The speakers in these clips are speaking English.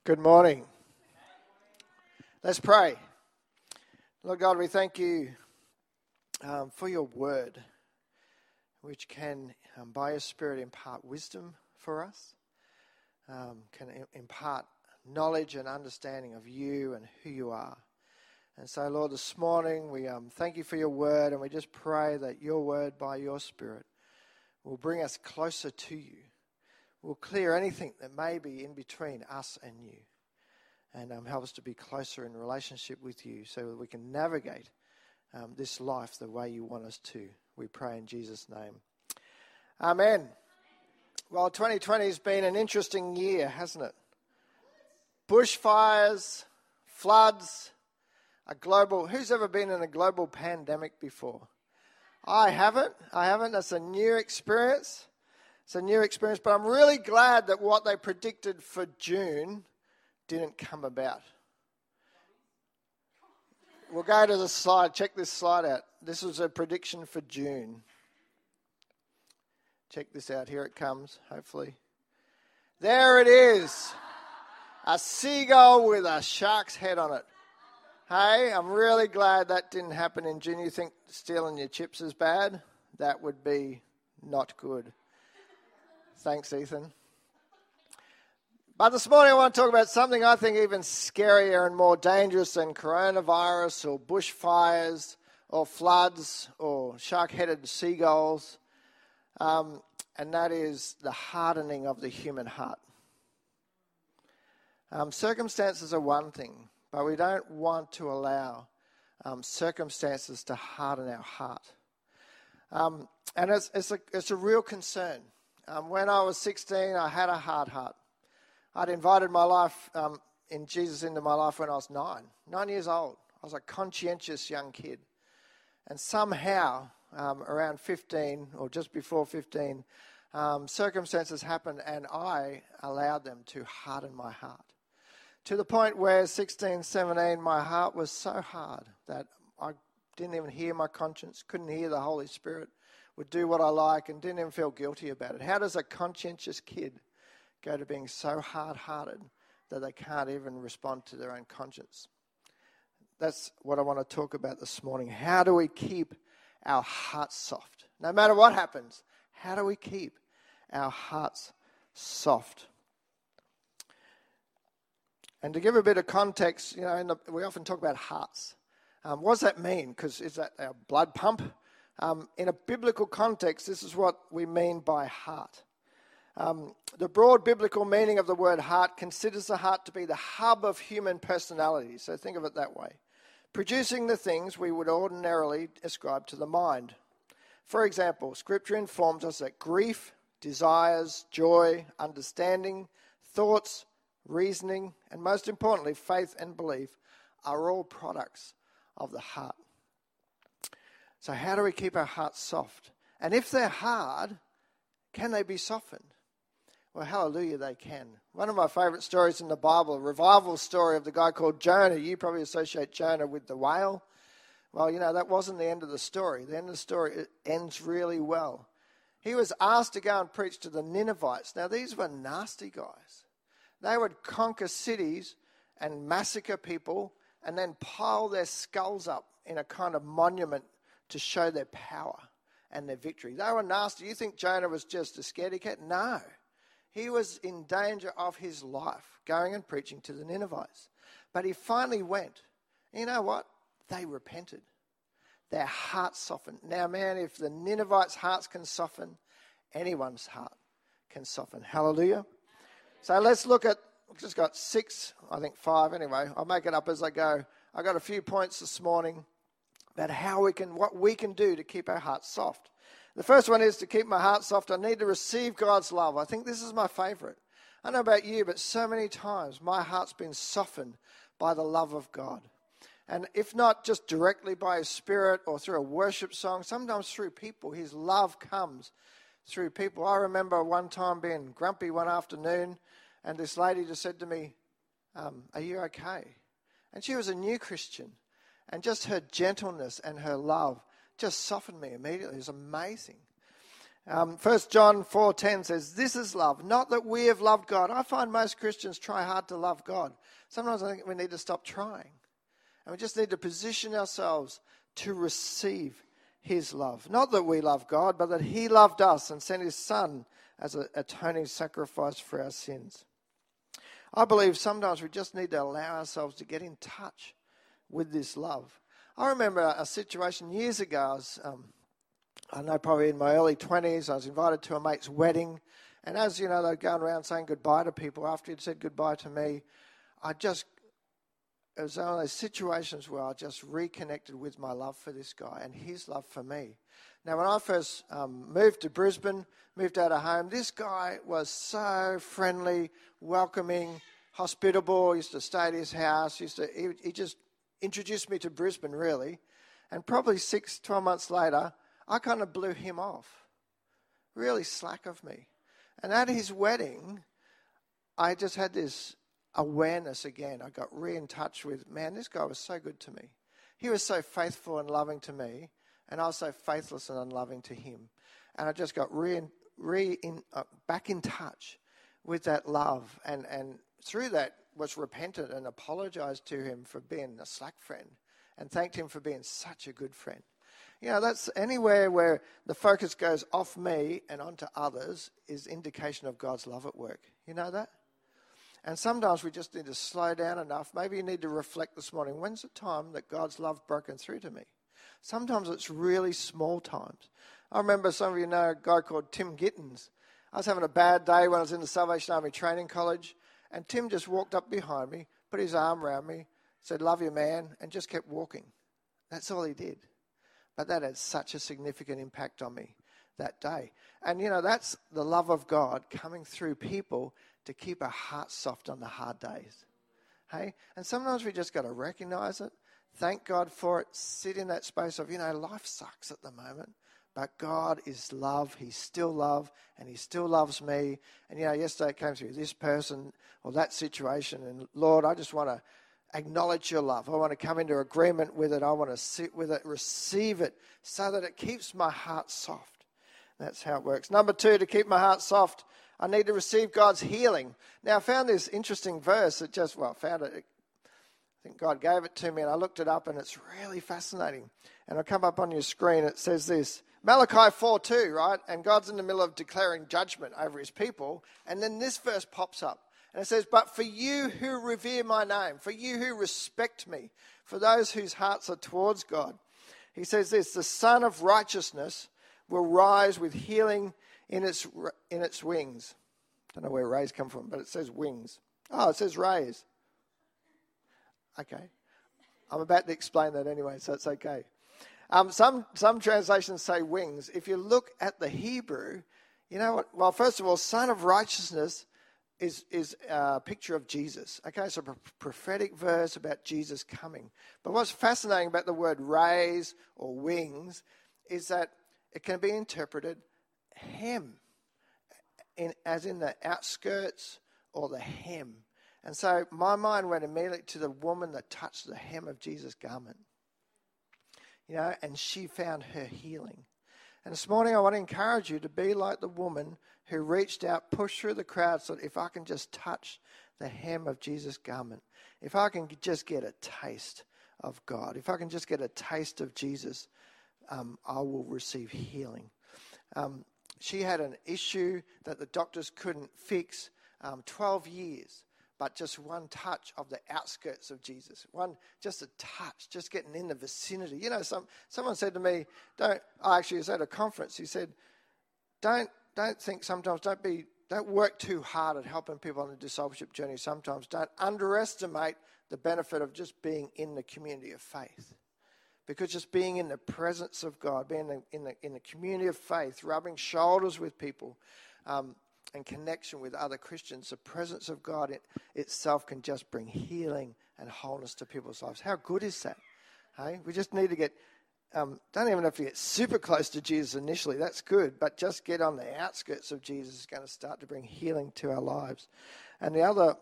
Good morning. Let's pray. Lord God, we thank you for your word, which can, by your Spirit, impart wisdom for us, can impart knowledge and understanding of you and who you are. And so, Lord, this morning we thank you for your word, and we just pray that your word, by your Spirit, will bring us closer to you. Will clear anything that may be in between us and you, and help us to be closer in relationship with you so that we can navigate this life the way you want us to. We pray in Jesus' name. Amen. Well, 2020 has been an interesting year, hasn't it? Bushfires, floods, a global... Who's ever been in a global pandemic before? I haven't. That's a new experience. It's a new experience, but I'm really glad that what they predicted for June didn't come about. We'll go to the slide. Check this slide out. This was a prediction for June. Check this out. Here it comes, hopefully. There it is. A seagull with a shark's head on it. Hey, I'm really glad that didn't happen in June. You think stealing your chips is bad? That would be not good. Thanks, Ethan. But this morning I want to talk about something I think even scarier and more dangerous than coronavirus or bushfires or floods or shark-headed seagulls, and that is the hardening of the human heart. Circumstances are one thing, but we don't want to allow circumstances to harden our heart. And it's a real concern. When I was 16, I had a hard heart. I'd invited my life in Jesus into my life when I was 9 years old. I was a conscientious young kid. And somehow, around 15 or just before 15, circumstances happened and I allowed them to harden my heart. To the point where 16, 17, my heart was so hard that I didn't even hear my conscience, couldn't hear the Holy Spirit, would do what I like and didn't even feel guilty about it. How does a conscientious kid go to being so hard-hearted that they can't even respond to their own conscience? That's what I want to talk about this morning. How do we keep our hearts soft? No matter what happens, how do we keep our hearts soft? And to give a bit of context, you know, we often talk about hearts. What does that mean? Because is that our blood pump? In a biblical context, this is what we mean by heart. The broad biblical meaning of the word heart considers the heart to be the hub of human personality. So think of it that way. Producing the things we would ordinarily ascribe to the mind. For example, Scripture informs us that grief, desires, joy, understanding, thoughts, reasoning, and most importantly, faith and belief are all products of the heart. So how do we keep our hearts soft? And if they're hard, can they be softened? Well, hallelujah, they can. One of my favourite stories in the Bible, a revival story of the guy called Jonah. You probably associate Jonah with the whale. Well, you know, that wasn't the end of the story. The end of the story, it ends really well. He was asked to go and preach to the Ninevites. Now, these were nasty guys. They would conquer cities and massacre people and then pile their skulls up in a kind of monument to show their power and their victory. They were nasty. You think Jonah was just a scaredy cat? No. He was in danger of his life going and preaching to the Ninevites. But he finally went. You know what? They repented. Their hearts softened. Now, man, if the Ninevites' hearts can soften, anyone's heart can soften. Hallelujah. So let's look at, we've just got 6, I think 5 anyway. I'll make it up as I go. I got a few points this morning about what we can do to keep our hearts soft. The first one is to keep my heart soft. I need to receive God's love. I think this is my favourite. I don't know about you, but so many times my heart's been softened by the love of God. And if not just directly by His Spirit or through a worship song, sometimes through people. His love comes through people. I remember one time being grumpy one afternoon, and this lady just said to me, are you okay? And she was a new Christian. And just her gentleness and her love just softened me immediately. It was amazing. 1 John 4:10 says, "This is love, not that we have loved God." I find most Christians try hard to love God. Sometimes I think we need to stop trying. And we just need to position ourselves to receive his love. Not that we love God, but that he loved us and sent his Son as an atoning sacrifice for our sins. I believe sometimes we just need to allow ourselves to get in touch with this love. I remember a situation years ago. I know probably in my early 20s, I was invited to a mate's wedding. And as, you know, they're going around saying goodbye to people. After he'd said goodbye to me, it was one of those situations where I just reconnected with my love for this guy and his love for me. Now, when I first moved to Brisbane, moved out of home, this guy was so friendly, welcoming, hospitable. I used to stay at his house. He just introduced me to Brisbane, really. And probably 12 months later, I kind of blew him off. Really slack of me. And at his wedding, I just had this awareness again. I got in touch with, man, this guy was so good to me. He was so faithful and loving to me, and I was so faithless and unloving to him. And I just got back in touch with that love. And through that was repentant and apologized to him for being a slack friend and thanked him for being such a good friend. You know, that's anywhere where the focus goes off me and onto others is indication of God's love at work. You know that? And sometimes we just need to slow down enough. Maybe you need to reflect this morning. When's the time that God's love broken through to me? Sometimes it's really small times. I remember, some of you know a guy called Tim Gittins. I was having a bad day when I was in the Salvation Army Training College, and Tim just walked up behind me, put his arm around me, said, "Love you, man," and just kept walking. That's all he did. But that had such a significant impact on me that day. And, you know, that's the love of God coming through people to keep our hearts soft on the hard days. Hey? And sometimes we just got to recognize it, thank God for it, sit in that space of, you know, life sucks at the moment, but God is love. He's still love, and he still loves me. And, you know, yesterday it came through this person or that situation, and Lord, I just want to acknowledge your love. I want to come into agreement with it. I want to sit with it, receive it, so that it keeps my heart soft. That's how it works. Number 2, to keep my heart soft, I need to receive God's healing. Now, I found this interesting verse that I think God gave it to me, and I looked it up, and it's really fascinating. And it'll come up on your screen. It says this, Malachi 4:2, right? And God's in the middle of declaring judgment over his people. And then this verse pops up. And it says, "But for you who revere my name, for you who respect me, for those whose hearts are towards God," he says this, "the Son of Righteousness will rise with healing in its wings." I don't know where rays come from, but it says wings. Oh, it says rays. Okay. I'm about to explain that anyway, so it's okay. Some translations say wings. If you look at the Hebrew, you know what? Well, first of all, Son of Righteousness is a picture of Jesus. Okay, so a prophetic verse about Jesus coming. But what's fascinating about the word rays or wings is that it can be interpreted hem, as in the outskirts or the hem. And so my mind went immediately to the woman that touched the hem of Jesus' garment. You know, and she found her healing. And this morning I want to encourage you to be like the woman who reached out, pushed through the crowd, so that if I can just touch the hem of Jesus' garment, if I can just get a taste of God, if I can just get a taste of Jesus, I will receive healing. She had an issue that the doctors couldn't fix, 12 years. But just one touch of the outskirts of Jesus, just a touch, just getting in the vicinity. You know, someone said to me, it was at a conference. He said, don't think sometimes, don't work too hard at helping people on the discipleship journey. Sometimes don't underestimate the benefit of just being in the community of faith, because just being in the presence of God, being in the community of faith, rubbing shoulders with people. And connection with other Christians, the presence of God itself can just bring healing and wholeness to people's lives. How good is that? Hey, we just need to get, don't even have to get super close to Jesus initially. That's good, but just get on the outskirts of Jesus is going to start to bring healing to our lives. And the other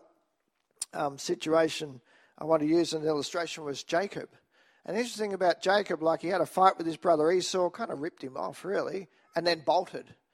situation I want to use as an illustration was Jacob. And the interesting about Jacob, like he had a fight with his brother Esau, kind of ripped him off really, and then bolted.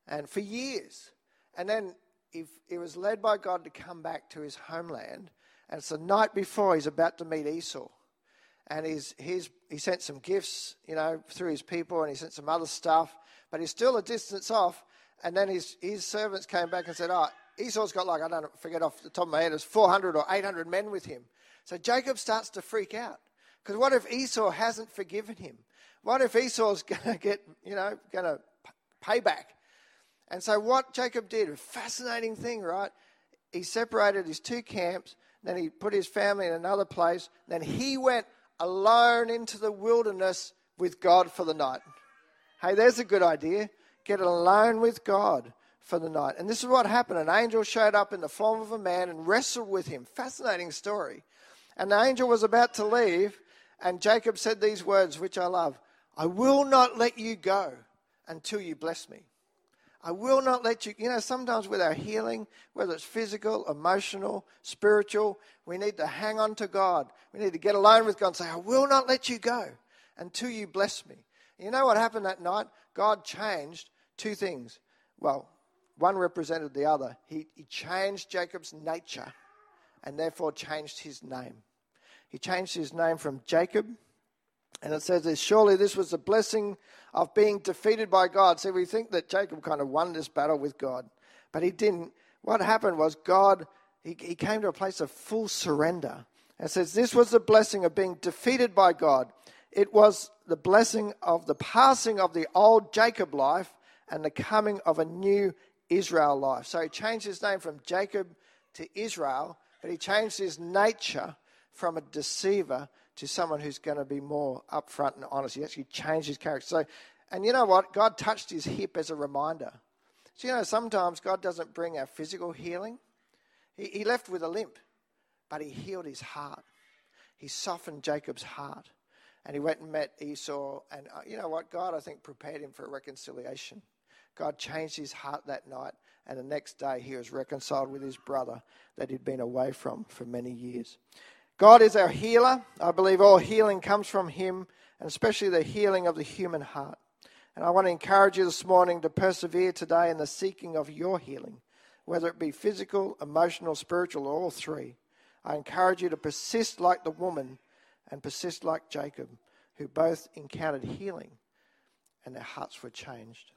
and for years. And then he was led by God to come back to his homeland. And it's the night before he's about to meet Esau. And he sent some gifts, through his people, and he sent some other stuff. But he's still a distance off. And then his servants came back and said, Esau's got I don't forget off the top of my head, there's 400 or 800 men with him. So Jacob starts to freak out. Because what if Esau hasn't forgiven him? What if Esau's going to get, going to pay back? And so what Jacob did, a fascinating thing, right? He separated his two camps, then he put his family in another place, then he went alone into the wilderness with God for the night. Hey, there's a good idea. Get alone with God for the night. And this is what happened. An angel showed up in the form of a man and wrestled with him. Fascinating story. And the angel was about to leave, and Jacob said these words, which I love. I will not let you go until you bless me. I will not let you, sometimes with our healing, whether it's physical, emotional, spiritual, we need to hang on to God. We need to get alone with God and say, I will not let you go until you bless me. You know what happened that night? God changed two things. Well, one represented the other. He changed Jacob's nature and therefore changed his name. He changed his name from Jacob. And it says this, surely this was the blessing of being defeated by God. See, we think that Jacob kind of won this battle with God, but he didn't. What happened was God, he came to a place of full surrender. And it says this was the blessing of being defeated by God. It was the blessing of the passing of the old Jacob life and the coming of a new Israel life. So he changed his name from Jacob to Israel, but he changed his nature from a deceiver to someone who's going to be more upfront and honest. He actually changed his character. So, and you know what? God touched his hip as a reminder. So, sometimes God doesn't bring our physical healing. He left with a limp, but he healed his heart. He softened Jacob's heart. And he went and met Esau. And you know what? God, I think, prepared him for a reconciliation. God changed his heart that night. And the next day, he was reconciled with his brother that he'd been away from for many years. God is our healer. I believe all healing comes from him, and especially the healing of the human heart. And I want to encourage you this morning to persevere today in the seeking of your healing, whether it be physical, emotional, spiritual, or all three. I encourage you to persist like the woman and persist like Jacob, who both encountered healing and their hearts were changed.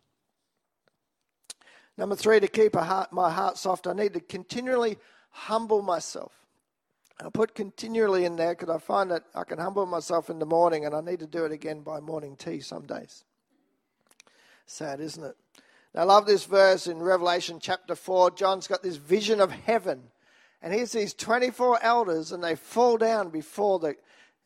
Number 3, to keep my heart soft, I need to continually humble myself. I put continually in there because I find that I can humble myself in the morning and I need to do it again by morning tea some days. Sad, isn't it? Now, I love this verse in Revelation chapter 4. John's got this vision of heaven. And here's these 24 elders and they fall down before the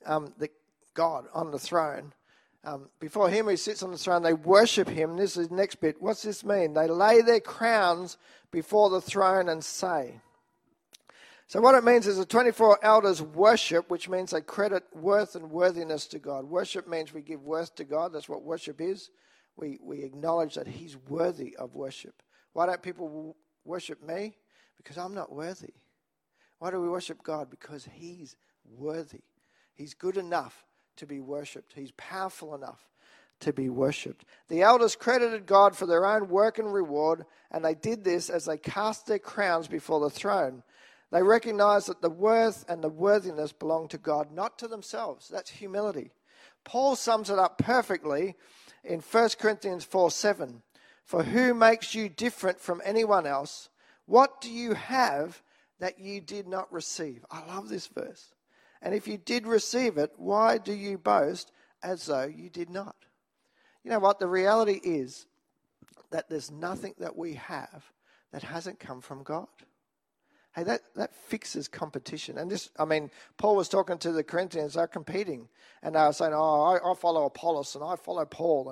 God on the throne. Before him who sits on the throne, they worship him. This is the next bit. What's this mean? They lay their crowns before the throne and say. So what it means is the 24 elders worship, which means they credit worth and worthiness to God. Worship means we give worth to God. That's what worship is. We acknowledge that he's worthy of worship. Why don't people worship me? Because I'm not worthy. Why do we worship God? Because he's worthy. He's good enough to be worshipped. He's powerful enough to be worshipped. The elders credited God for their own work and reward, and they did this as they cast their crowns before the throne. They recognized that the worth and the worthiness belong to God, not to themselves. That's humility. Paul sums it up perfectly in 1 Corinthians 4:7. For who makes you different from anyone else? What do you have that you did not receive? I love this verse. And if you did receive it, why do you boast as though you did not? You know what? The reality is that there's nothing that we have that hasn't come from God. Hey, that fixes competition. And Paul was talking to the Corinthians, they're competing. And they were saying, I follow Apollos and I follow Paul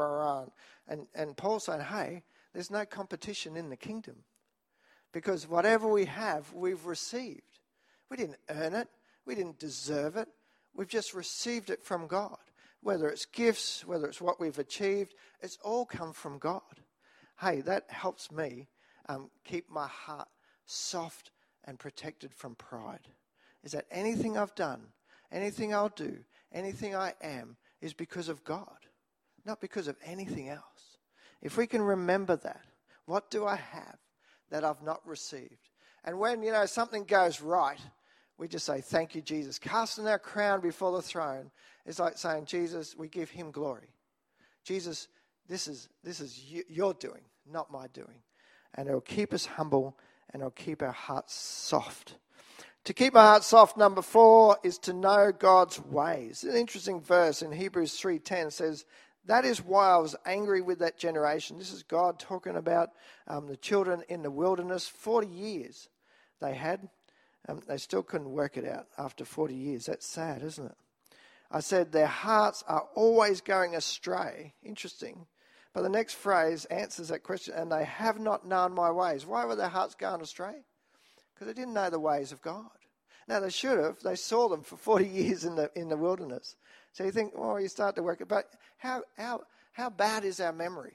and Paul's saying, hey, there's no competition in the kingdom. Because whatever we have, we've received. We didn't earn it. We didn't deserve it. We've just received it from God. Whether it's gifts, whether it's what we've achieved, it's all come from God. Hey, that helps me keep my heart soft and protected from pride. Is that anything I've done, anything I'll do, anything I am is because of God, not because of anything else. If we can remember that, What do I have that I've not received? And when, something goes right, we just say, thank you, Jesus. Casting our crown before the throne is like saying, Jesus, we give him glory. Jesus, this is your doing, not my doing. And it'll keep us humble and it'll keep our hearts soft. To keep my heart soft, number 4, is to know God's ways. An interesting verse in Hebrews 3:10 says, that is why I was angry with that generation. This is God talking about the children in the wilderness. 40 years they had. They still couldn't work it out after 40 years. That's sad, isn't it? I said, their hearts are always going astray. Interesting. But the next phrase answers that question, and they have not known my ways. Why were their hearts going astray? Because they didn't know the ways of God. Now, they should have. They saw them for 40 years in the wilderness. So you think, well, you start to work it. But how bad is our memory?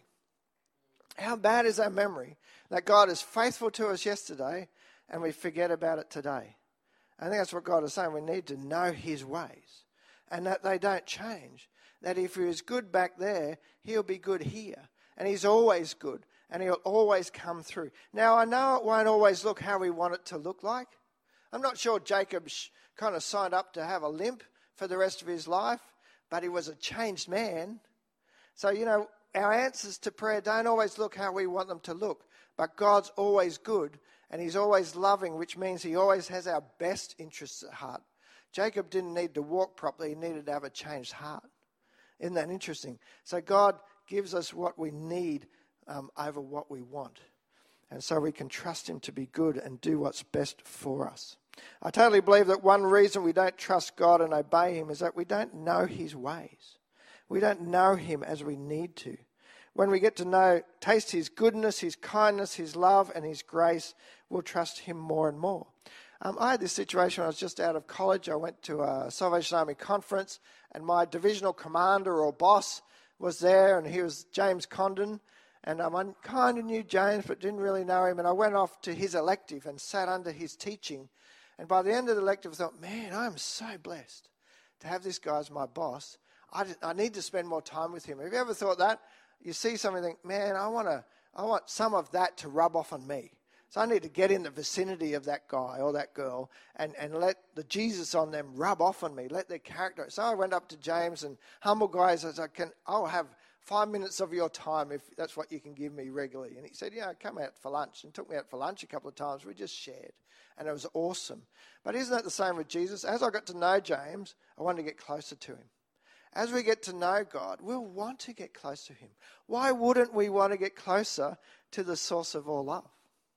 How bad is our memory that God is faithful to us yesterday and we forget about it today? I think that's what God is saying. We need to know his ways and that they don't change. That if he was good back there, he'll be good here. And he's always good and he'll always come through. Now, I know it won't always look how we want it to look like. I'm not sure Jacob kind of signed up to have a limp for the rest of his life, but he was a changed man. So, our answers to prayer don't always look how we want them to look, but God's always good and he's always loving, which means he always has our best interests at heart. Jacob didn't need to walk properly, he needed to have a changed heart. Isn't that interesting? So God gives us what we need over what we want. And so we can trust him to be good and do what's best for us. I totally believe that one reason we don't trust God and obey him is that we don't know his ways. We don't know him as we need to. When we get to taste his goodness, his kindness, his love and his grace, we'll trust him more and more. I had this situation when I was just out of college. I went to a Salvation Army conference and my divisional commander or boss was there and he was James Condon. And I kind of knew James but didn't really know him. And I went off to his elective and sat under his teaching. And by the end of the elective I thought, man, I'm so blessed to have this guy as my boss. I need to spend more time with him. Have you ever thought that? You see something and think, man, I want some of that to rub off on me. So I need to get in the vicinity of that guy or that girl and let the Jesus on them rub off on me, let their character. So I went up to James and humble guys, I said, I'll have 5 minutes of your time if that's what you can give me regularly. And he said, come out for lunch. And took me out for lunch a couple of times. We just shared. And it was awesome. But isn't that the same with Jesus? As I got to know James, I wanted to get closer to him. As we get to know God, we'll want to get close to him. Why wouldn't we want to get closer to the source of all love?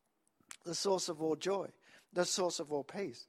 The source of all joy, the source of all peace.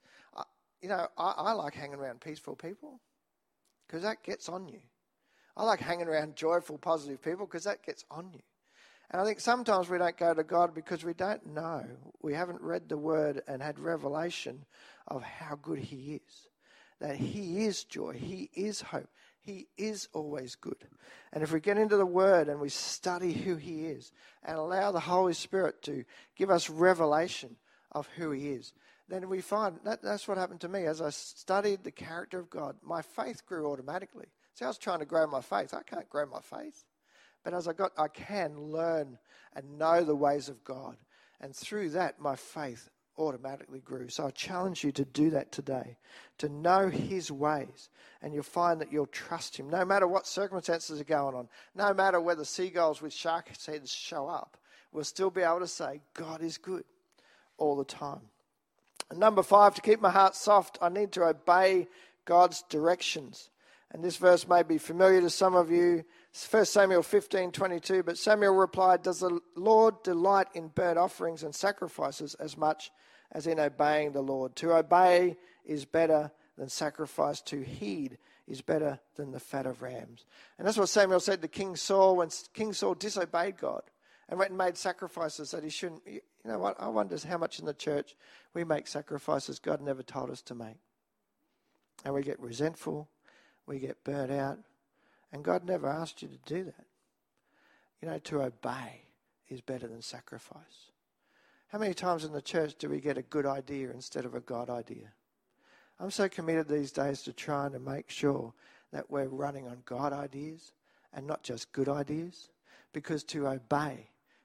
I like hanging around peaceful people because that gets on you. I like hanging around joyful, positive people because that gets on you. And I think sometimes we don't go to God because we don't know. We haven't read the word and had revelation of how good he is. That he is joy, he is hope, he is always good. And if we get into the word and we study who he is and allow the Holy Spirit to give us revelation of who he is, then we find that's what happened to me. As I studied the character of God, my faith grew automatically. See, I was trying to grow my faith. I can't grow my faith. But I can learn and know the ways of God. And through that, my faith automatically grew. So I challenge you to do that today, to know his ways. And you'll find that you'll trust him. No matter what circumstances are going on, no matter whether seagulls with shark heads show up, we'll still be able to say, God is good all the time. And number 5, to keep my heart soft, I need to obey God's directions. And this verse may be familiar to some of you. It's 1 Samuel 15:22. But Samuel replied, does the Lord delight in burnt offerings and sacrifices as much as in obeying the Lord? To obey is better than sacrifice. To heed is better than the fat of rams. And that's what Samuel said to King Saul when King Saul disobeyed God and went and made sacrifices that he shouldn't. You know what? I wonder how much in the church we make sacrifices God never told us to make. And we get resentful. We get burnt out. And God never asked you to do that. To obey is better than sacrifice. How many times in the church do we get a good idea instead of a God idea? I'm so committed these days to trying to make sure that we're running on God ideas and not just good ideas. Because to obey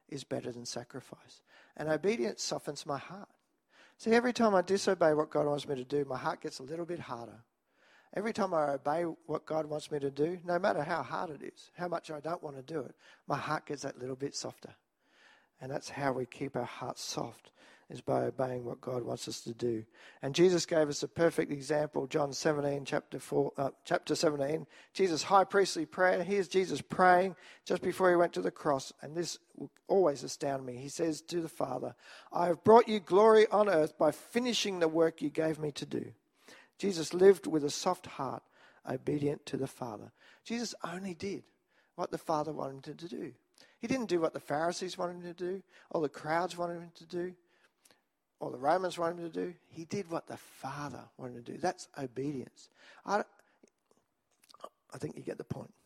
is better than sacrifice. And obedience softens my heart. See, every time I disobey what God wants me to do, my heart gets a little bit harder. Every time I obey what God wants me to do, no matter how hard it is, how much I don't want to do it, my heart gets that little bit softer. And that's how we keep our hearts soft, is by obeying what God wants us to do. And Jesus gave us a perfect example, John 17, chapter 17, Jesus' high priestly prayer. Here's Jesus praying just before he went to the cross, and this will always astound me. He says to the Father, I have brought you glory on earth by finishing the work you gave me to do. Jesus lived with a soft heart, obedient to the Father. Jesus only did what the Father wanted him to do. He didn't do what the Pharisees wanted him to do, or the crowds wanted him to do, or the Romans wanted him to do. He did what the Father wanted him to do. That's obedience. I think you get the point.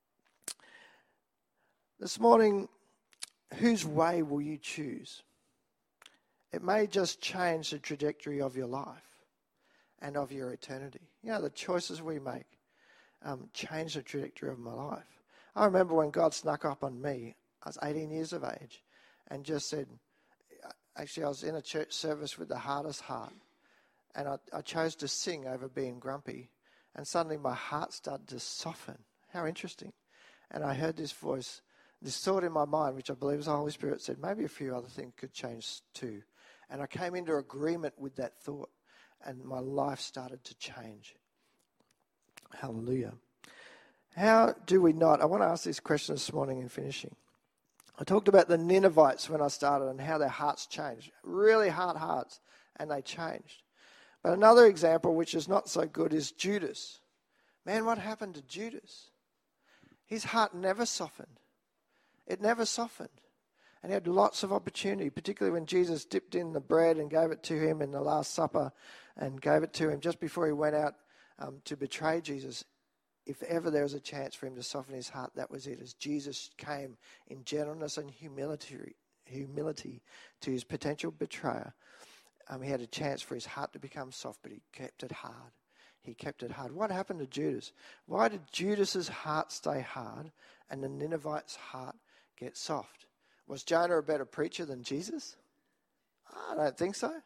This morning, whose way will you choose? It may just change the trajectory of your life and of your eternity. You know, the choices we make change the trajectory of my life. I remember when God snuck up on me. I was 18 years of age and just said, actually I was in a church service with the hardest heart, and I chose to sing over being grumpy, and suddenly my heart started to soften. How interesting. And I heard this voice, this thought in my mind, which I believe was the Holy Spirit, said maybe a few other things could change too. And I came into agreement with that thought, and my life started to change. Hallelujah. How do we not? I want to ask this question this morning in finishing. I talked about the Ninevites when I started and how their hearts changed. Really hard hearts, and they changed. But another example, which is not so good, is Judas. Man, what happened to Judas? His heart never softened. It never softened. And he had lots of opportunity, particularly when Jesus dipped in the bread and gave it to him in the Last Supper and gave it to him just before he went out to betray Jesus. If ever there was a chance for him to soften his heart, that was it. As Jesus came in gentleness and humility to his potential betrayer, he had a chance for his heart to become soft, but he kept it hard. He kept it hard. What happened to Judas? Why did Judas's heart stay hard and the Ninevites' heart get soft? Was Jonah a better preacher than Jesus? I don't think so.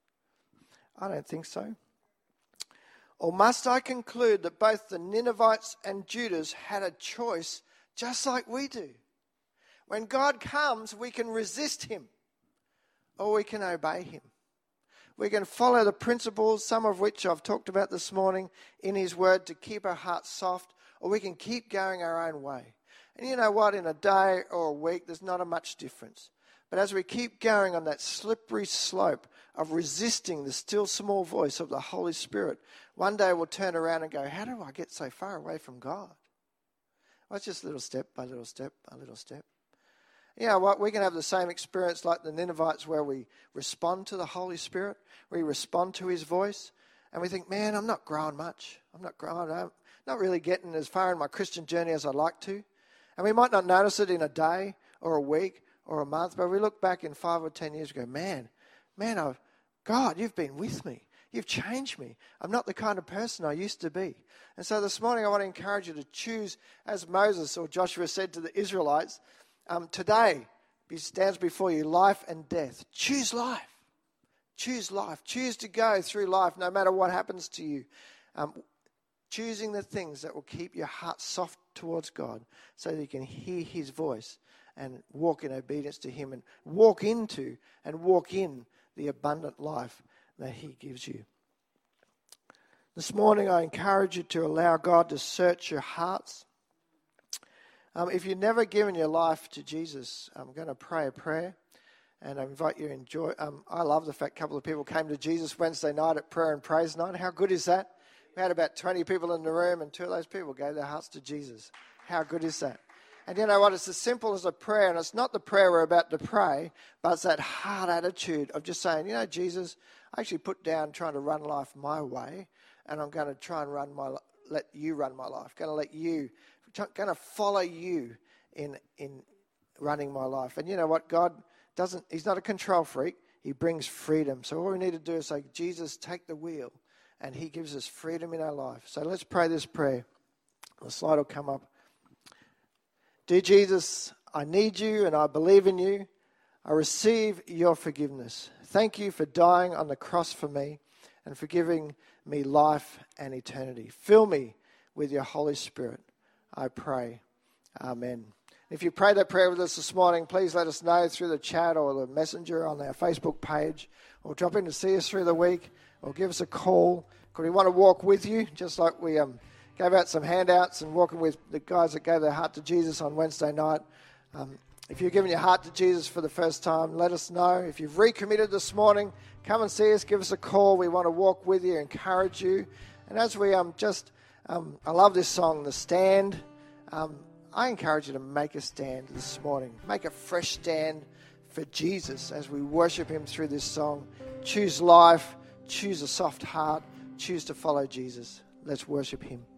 I don't think so. Or must I conclude that both the Ninevites and Judas had a choice just like we do? When God comes, we can resist him or we can obey him. We can follow the principles, some of which I've talked about this morning, in his word to keep our hearts soft, or we can keep going our own way. And you know what? In a day or a week, there's not a much difference. But as we keep going on that slippery slope of resisting the still small voice of the Holy Spirit, one day we'll turn around and go, how do I get so far away from God? Well, it's just little step by little step by little step. You know what? We can have the same experience like the Ninevites, where we respond to the Holy Spirit, we respond to his voice, and we think, man, I'm not growing much. I'm not really getting as far in my Christian journey as I'd like to. And we might not notice it in a day or a week or a month, but we look back in 5 or 10 years and go, man, God, you've been with me. You've changed me. I'm not the kind of person I used to be. And so this morning I want to encourage you to choose, as Moses or Joshua said to the Israelites, today stands before you life and death. Choose life. Choose life. Choose to go through life no matter what happens to you. Choosing the things that will keep your heart soft towards God so that you can hear his voice and walk in obedience to him and walk in the abundant life that he gives you. This morning I encourage you to allow God to search your hearts. If you've never given your life to Jesus, I'm going to pray a prayer and I invite you to enjoy. I love the fact a couple of people came to Jesus Wednesday night at prayer and praise night. How good is that? We had about 20 people in the room and 2 of those people gave their hearts to Jesus. How good is that? And you know what? It's as simple as a prayer, and it's not the prayer we're about to pray, but it's that heart attitude of just saying, you know, Jesus, I actually put down trying to run life my way, and I'm going to try and let you run my life. Going to follow you in running my life. And you know what? God he's not a control freak. He brings freedom. So all we need to do is say, Jesus, take the wheel, and he gives us freedom in our life. So let's pray this prayer. The slide will come up. Dear Jesus, I need you and I believe in you. I receive your forgiveness. Thank you for dying on the cross for me and for giving me life and eternity. Fill me with your Holy Spirit, I pray. Amen. If you prayed that prayer with us this morning, please let us know through the chat or the messenger on our Facebook page, or drop in to see us through the week, or give us a call. Because we want to walk with you, just like we gave out some handouts and walking with the guys that gave their heart to Jesus on Wednesday night. If you're giving your heart to Jesus for the first time, let us know. If you've recommitted this morning, come and see us, give us a call. We want to walk with you, encourage you. And as we I love this song, The Stand. I encourage you to make a stand this morning. Make a fresh stand for Jesus as we worship him through this song. Choose life, choose a soft heart, choose to follow Jesus. Let's worship him.